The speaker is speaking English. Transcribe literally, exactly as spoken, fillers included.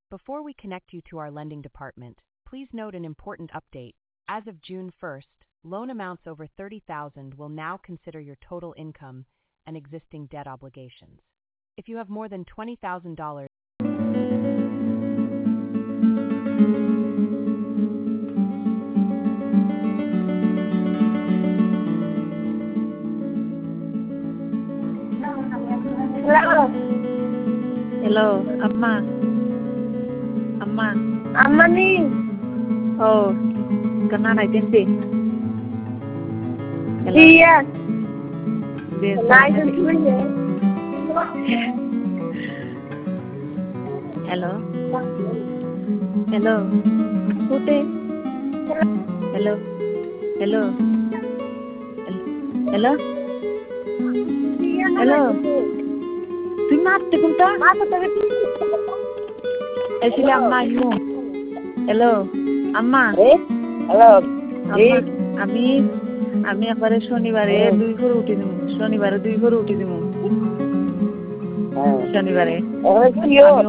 Before we connect you to our lending department, please note an important update. As of June first, loan amounts over thirty thousand dollars will now consider your total income and existing debt obligations. If you have more than twenty thousand dollars, Hello. Hello, Amma. Amma. Amma nih. Oh, kenal aja sih. Hello. Iya. Biasa. Kenal dulu ya. Hello. Hello. Putih. Hello. Hello. Hello. Hello. Tuh mati kunta. Apa tadi? Eh sila Amma mo. Hello. Amma. Eh? Hello. Amma. আমি আমি একবারে শনিবারে দুই করে উঠে দিব শনিবারে দুই করে উঠে দিব শনিবারে